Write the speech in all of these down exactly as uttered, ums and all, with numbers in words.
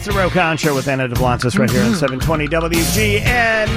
It's the Ro Khan Show with Anna DeBlantis right here on seven twenty W G N.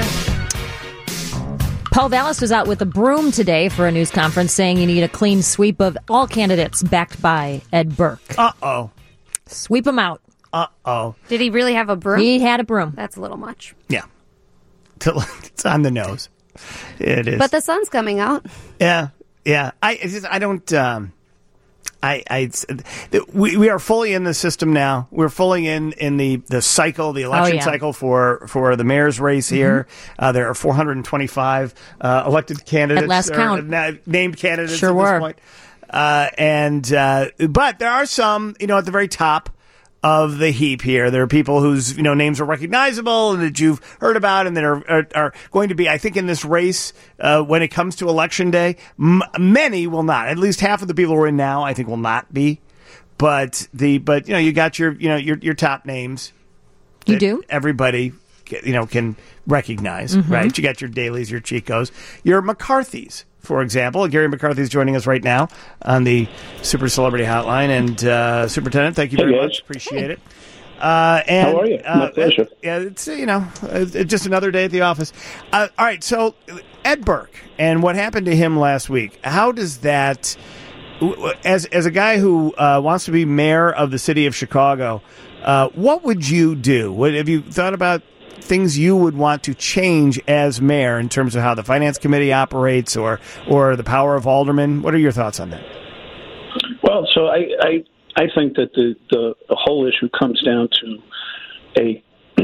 Paul Vallis was out with a broom today for a news conference saying you need a clean sweep of all candidates backed by Ed Burke. Uh-oh. Sweep them out. Uh-oh. Did he really have a broom? He had a broom. That's a little much. Yeah. It's on the nose. It is. But the sun's coming out. Yeah. Yeah. I it's just, I don't... Um, I, I, we, we are fully in the system now. We're fully in, in the, the cycle, the election oh, yeah. cycle for, for the mayor's race here. Mm-hmm. Uh, there are four hundred twenty-five uh, elected candidates. At last count. Na- named candidates sure at this were. point. Uh, and, uh, but there are some, you know, at the very top of the heap here. There are people whose, you know, names are recognizable and that you've heard about and that are, are, are going to be, I think, in this race, uh, when it comes to election day. M- many will not. At least half of the people who are in now, I think, will not be. But the, but, you know, you got your, you know, your, your top names. You do? Everybody, you know, can recognize, mm-hmm. right? You got your Daley's, your Chicos, your McCarthy's. For example, Gary McCarthy is joining us right now on the Super Celebrity Hotline. And uh, Superintendent, thank you very hey much. Appreciate it. Uh, and, How are you? Uh, My pleasure. Yeah, it's, you know, it's just another day at the office. Uh, all right, so Ed Burke and what happened to him last week, how does that, as, as a guy who uh, wants to be mayor of the city of Chicago, uh, what would you do? What, have you thought about things you would want to change as mayor in terms of how the finance committee operates or or the power of aldermen? What are your thoughts on that? Well, so I I, I think that the, the, the whole issue comes down to a,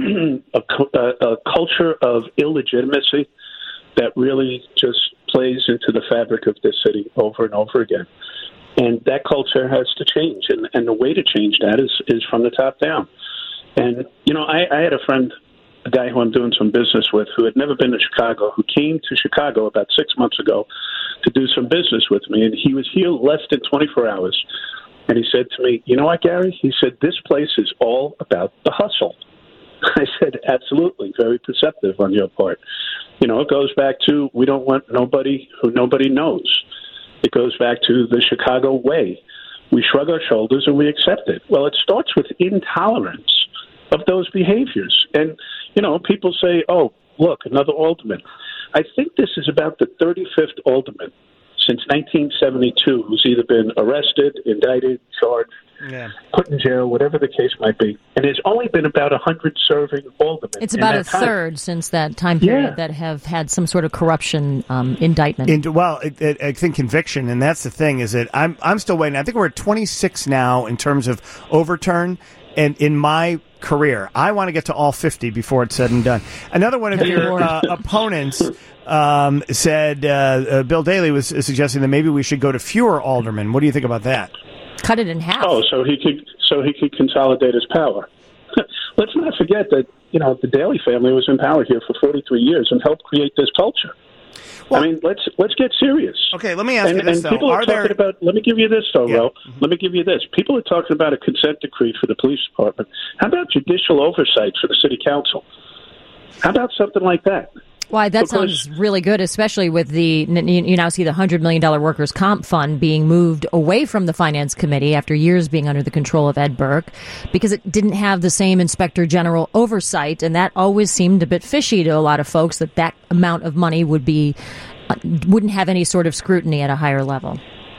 a a culture of illegitimacy that really just plays into the fabric of this city over and over again. And that culture has to change. And, and the way to change that is, is from the top down. And, you know, I, I had a friend, a guy who I'm doing some business with, who had never been to Chicago, who came to Chicago about six months ago to do some business with me. And he was here less than twenty-four hours. And he said to me, you know what, Gary? He said, this place is all about the hustle. I said, absolutely, very perceptive on your part. You know, it goes back to we don't want nobody who nobody knows. It goes back to the Chicago way. We shrug our shoulders and we accept it. Well, it starts with intolerance of those behaviors. And, you know, people say, oh, look, another alderman. I think this is about the thirty-fifth alderman since nineteen seventy-two who's either been arrested, indicted, charged, yeah. put in jail, whatever the case might be. And there's only been about one hundred serving aldermen. It's about a time. third since that time period yeah. that have had some sort of corruption um, indictment. In, well, it, it, I think conviction, and that's the thing, is that I'm I'm still waiting. I think we're at twenty-six now in terms of overturn. And in my career, I want to get to all fifty before it's said and done. Another one of your uh, opponents um, said, uh, uh, Bill Daley was suggesting that maybe we should go to fewer aldermen. What do you think about that? Cut it in half. Oh, so he could so he could consolidate his power. Let's not forget that, you know, the Daley family was in power here for forty-three years and helped create this culture. Well, I mean, let's let's get serious. Okay, let me ask and, you this, and though. people are, are talking there... about. Let me give you this, though, yeah. Ro. Mm-hmm. Let me give you this. People are talking about a consent decree for the police department. How about judicial oversight for the city council? How about something like that? Why, that because, sounds really good, especially with the, you now see the one hundred million dollars workers' comp fund being moved away from the finance committee after years being under the control of Ed Burke, because it didn't have the same inspector general oversight, and that always seemed a bit fishy to a lot of folks, that that amount of money would be, uh, wouldn't have any sort of scrutiny at a higher level.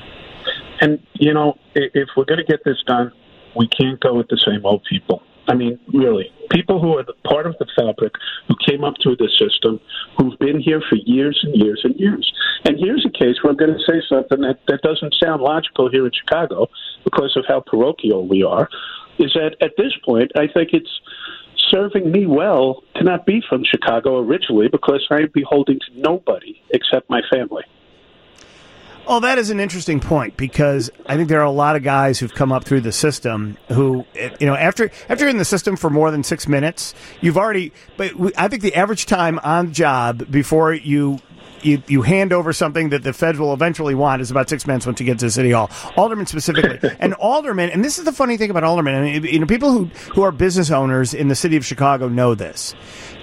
And, you know, if we're going to get this done, we can't go with the same old people. I mean, really, people who are the part of the fabric, who came up through the system, who've been here for years and years and years. And here's a case where I'm going to say something that, that doesn't sound logical here in Chicago because of how parochial we are, is that at this point, I think it's serving me well to not be from Chicago originally because I'd be holding to nobody except my family. Oh, that is an interesting point, because I think there are a lot of guys who've come up through the system who, you know, after after you're in the system for more than six minutes, you've already, but I think the average time on job before you You, you hand over something that the feds will eventually want is about six minutes once you get to City Hall. Aldermen specifically. And aldermen, and this is the funny thing about aldermen, I mean, you know, people who, who are business owners in the city of Chicago know this.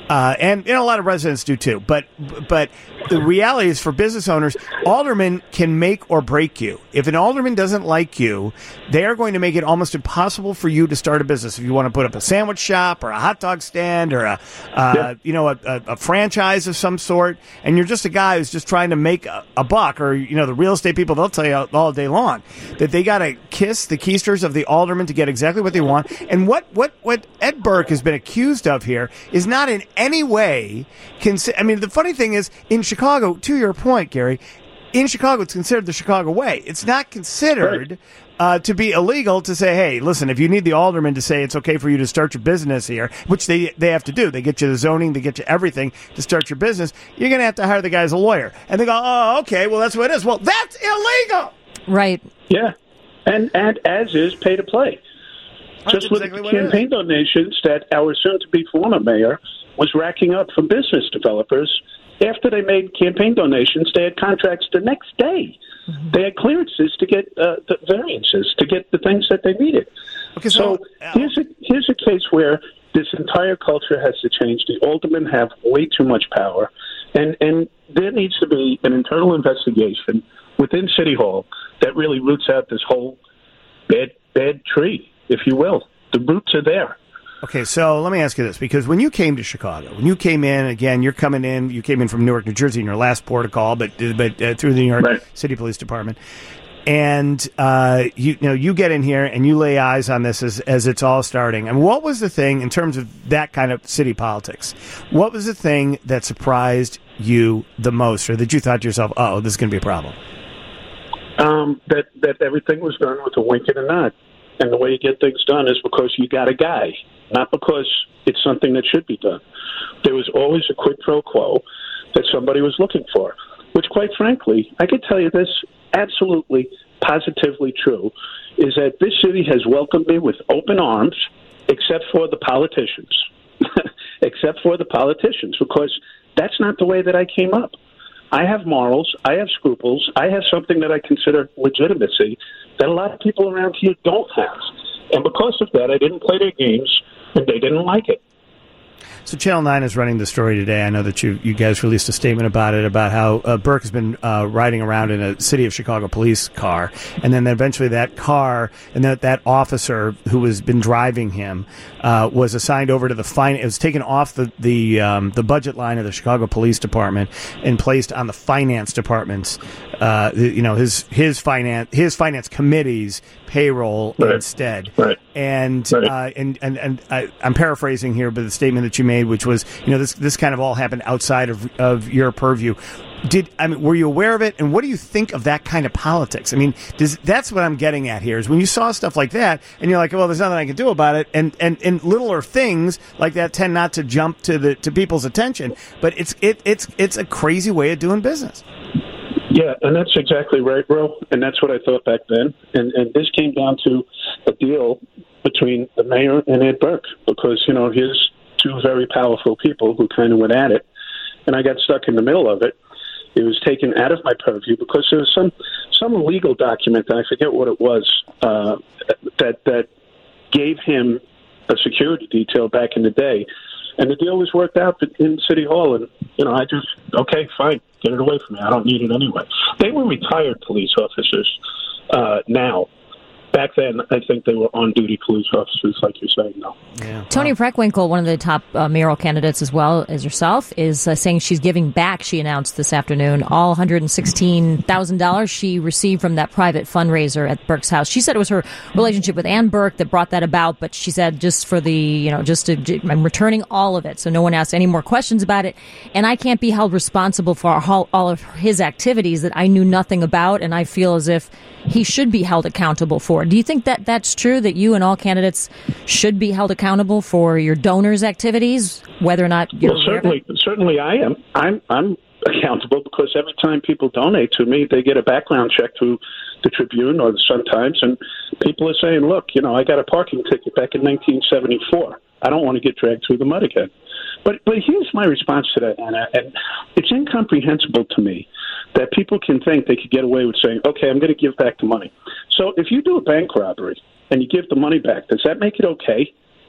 Uh, and, and a lot of residents do too. But but the reality is, for business owners, aldermen can make or break you. If an alderman doesn't like you, they are going to make it almost impossible for you to start a business. If you want to put up a sandwich shop or a hot dog stand or a uh, yeah. you know a, a, a franchise of some sort, and you're just a guy who's just trying to make a, a buck, or you know the real estate people, they'll tell you all, all day long that they got to kiss the keisters of the alderman to get exactly what they want. And what what what Ed Burke has been accused of here is not in any way, consi- I mean, the funny thing is, in Chicago, to your point, Gary, in Chicago, it's considered the Chicago way. It's not considered right. uh, to be illegal to say, hey, listen, if you need the alderman to say it's okay for you to start your business here, which they they have to do. They get you the zoning, they get you everything to start your business. You're going to have to hire the guy as a lawyer. And they go, oh, okay, well, that's what it is. Well, that's illegal. Right. Yeah. And, and as is pay to play. That's Just exactly with the campaign donations that our soon-to-be former mayor was racking up from business developers. After they made campaign donations, they had contracts the next day. Mm-hmm. They had clearances to get uh, the variances, to get the things that they needed. Okay, so, so here's a here's a case where this entire culture has to change. The aldermen have way too much power, and, and there needs to be an internal investigation within City Hall that really roots out this whole bad bad tree, if you will. The roots are there. Okay, so let me ask you this, because when you came to Chicago, when you came in, again, you're coming in, you came in from Newark, New Jersey in your last port of call, but but uh, through the New York right. City Police Department, and uh, you, you know, you get in here and you lay eyes on this as, as it's all starting. And what was the thing in terms of that kind of city politics? What was the thing that surprised you the most, or that you thought to yourself, oh, this is going to be a problem? Um, that, that everything was done with a wink and a nod. And the way you get things done is because you got a guy, not because it's something that should be done. There was always a quid pro quo that somebody was looking for, which, quite frankly, I could tell you this absolutely, positively true, is that this city has welcomed me with open arms, except for the politicians. except for the politicians, because that's not the way that I came up. I have morals, I have scruples, I have something that I consider legitimacy that a lot of people around here don't have. And because of that, I didn't play their games, and they didn't like it. So Channel nine is running the story today. I know that you, you guys released a statement about it, about how uh, Burke has been uh, riding around in a City of Chicago police car, and then eventually that car and that, that officer who has been driving him uh, was assigned over to the fine. It was taken off the the um, the budget line of the Chicago Police Department and placed on the finance department's, uh, you know, his his finance his finance committee's payroll right. instead. Right. And right. Uh, and and and I, I'm paraphrasing here, but the statement that you made, which was, you know, this this kind of all happened outside of of your purview. Did I mean, were you aware of it, and what do you think of that kind of politics? I mean, does, that's what I'm getting at here, is when you saw stuff like that, and you're like, well, there's nothing I can do about it, and and, and littler things like that tend not to jump to the to people's attention, but it's it it's it's a crazy way of doing business. Yeah, and that's exactly right, bro. And that's what I thought back then. And and this came down to a deal between the mayor and Ed Burke, because, you know, here's two very powerful people who kind of went at it, and I got stuck in the middle of it. It was taken out of my purview because there was some some legal document, and I forget what it was, uh, that that gave him a security detail back in the day. And the deal was worked out in City Hall, and, you know, I just, okay, fine, get it away from me. I don't need it anyway. They were retired police officers uh, now. Back then, I think they were on-duty police officers, like you're saying now. Yeah. Toni Preckwinkle, one of the top uh, mayoral candidates as well as yourself, is uh, saying she's giving back, she announced this afternoon, all one hundred sixteen thousand dollars she received from that private fundraiser at Burke's house. She said it was her relationship with Ann Burke that brought that about, but she said just for the, you know, just to, I'm returning all of it, so no one asked any more questions about it, and I can't be held responsible for all, all of his activities that I knew nothing about, and I feel as if he should be held accountable for. Do you think that that's true, that you and all candidates should be held accountable for your donors' activities, whether or not you're well, certainly, certainly I am. I'm I'm accountable because every time people donate to me, they get a background check through the Tribune or the Sun-Times, and people are saying, look, you know, I got a parking ticket back in nineteen seventy-four. I don't want to get dragged through the mud again. But but here's my response to that, Anna, and it's incomprehensible to me that people can think they could get away with saying, okay, I'm going to give back the money. So if you do a bank robbery and you give the money back, does that make it okay?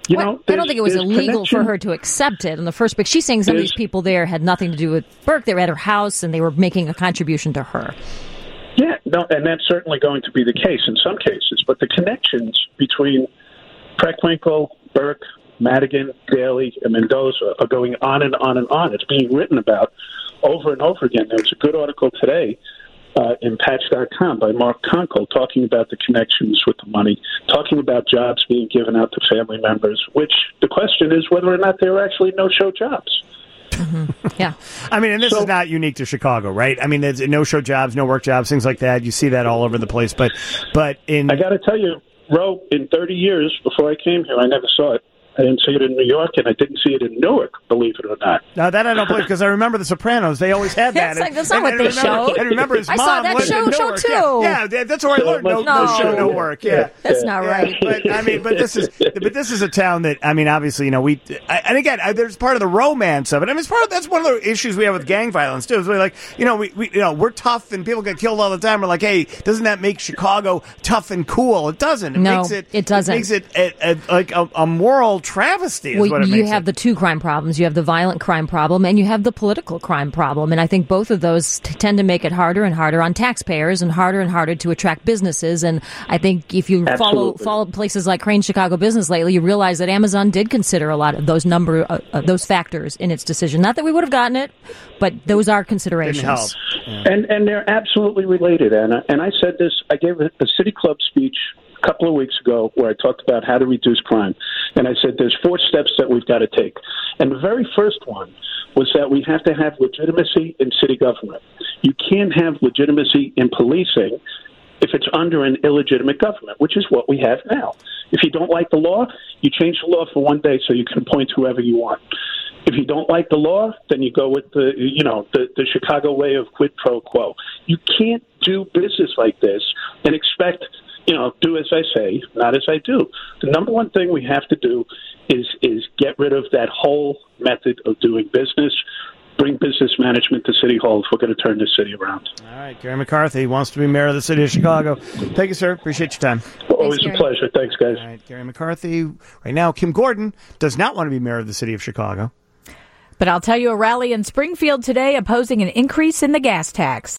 You well, know, I don't think it was illegal connection. for her to accept it in the first place. She's saying some There's, of these people there had nothing to do with Burke. They were at her house and they were making a contribution to her. Yeah, no, and that's certainly going to be the case in some cases. But the connections between Preckwinkle, Burke, Madigan, Daley, and Mendoza are going on and on and on. It's being written about over and over again. There was a good article today uh, in Patch dot com by Mark Conkle talking about the connections with the money, talking about jobs being given out to family members, which the question is whether or not they are actually no-show jobs. Mm-hmm. Yeah. I mean, and this So- is not unique to Chicago, right? I mean, there's no-show jobs, no-work jobs, things like that. You see that all over the place. But, but in I got to tell you, Ro, in thirty years before I came here, I never saw it. I didn't see it in New York, and I didn't see it in Newark, believe it or not. now that I don't believe, because I remember The Sopranos. They always had that. That's like- that's not and, what and they remember, showed. And remember his I mom saw that lived show- in show Newark. too. Yeah, yeah that- that's where I So it learned. No, must- no No. show, no work. Yeah. That's not right. But I mean, but this is, but this is a town that I mean, obviously, you know, we I, and again, I, there's part of the romance of it. I mean, it's part of that's one of the issues we have with gang violence too. Is we're like, you know, we, we you know we're tough and people get killed all the time. We're like, hey, doesn't that make Chicago tough and cool? It doesn't. It No, makes it. it doesn't. It makes it a, a, like a, a moral travesty. Is Well, what it you makes have it. the two crime problems. You have the violent crime problem and you have the political crime problem. And I think both of those t- tend to make it harder and harder on taxpayers and harder and harder to attract businesses. And I think if you follow Absolutely. follow places like Crane Chicago Business lately, you realize that Amazon did consider a lot of those number uh, uh, those factors in its decision. Not that we would have gotten it, but those are considerations. Didn't help. Yeah. And and they're absolutely related, Anna. And I said this, I gave a, a city club speech a couple of weeks ago where I talked about how to reduce crime. And I said there's four steps that we've got to take. And the very first one was that we have to have legitimacy in city government. You can't have legitimacy in policing if it's under an illegitimate government, which is what we have now. If you don't like the law, you change the law for one day so you can appoint whoever you want. If you don't like the law, then you go with the, you know, the, the Chicago way of quid pro quo. You can't do business like this and expect, you know, do as I say, not as I do. The number one thing we have to do is is get rid of that whole method of doing business. Bring business management to City Hall if we're going to turn this city around. All right, Gary McCarthy wants to be mayor of the city of Chicago. Thank you, sir. Appreciate your time. Always Gary. a pleasure. Thanks, guys. All right, Gary McCarthy. Right now, Kim Gordon does not want to be mayor of the city of Chicago. But I'll tell you, a rally in Springfield today opposing an increase in the gas tax.